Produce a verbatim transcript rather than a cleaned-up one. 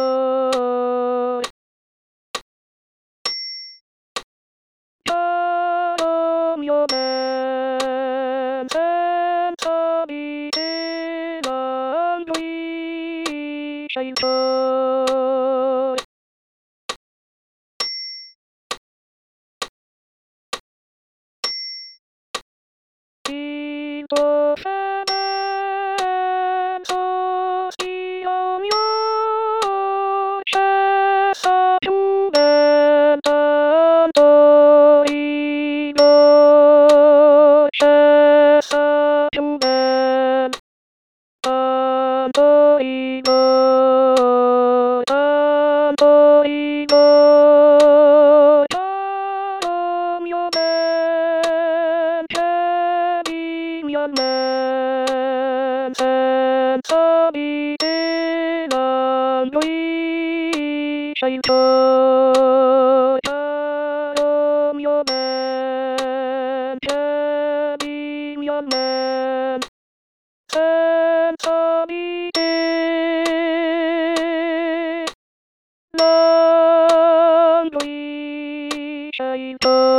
From your man and Tommy in Hungary, shake on. Ito siya so siya siya sa tuban tanto ilo siya sa tuban tanto ilo tanto ilo from your man carrying your man and Tommy in Hungary, shake from your man carrying your man and Tommy in Hungary, shake